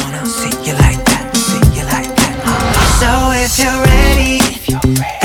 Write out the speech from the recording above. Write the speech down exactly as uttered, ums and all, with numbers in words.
wanna see you like that, see you like that. So if you're ready, if you're ready